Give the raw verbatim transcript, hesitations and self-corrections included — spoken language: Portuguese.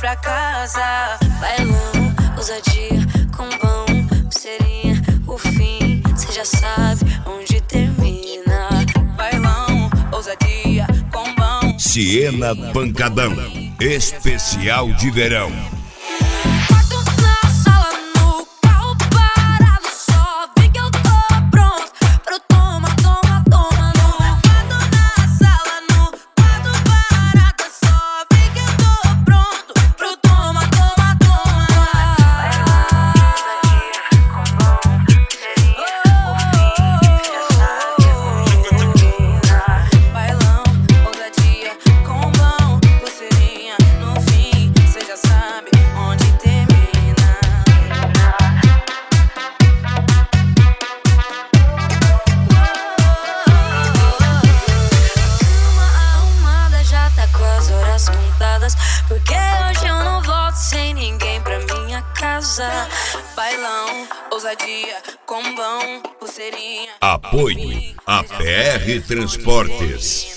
pra casa. Bailão, ousadia, com bom, pulseirinha, o fim, cê já sabe onde termina. Bailão, ousadia, com bom. Siena Pancadão, especial de verão. Porque hoje eu não volto sem ninguém pra minha casa. Bailão, ousadia, combão, pulseirinha. Apoio a P R Transportes.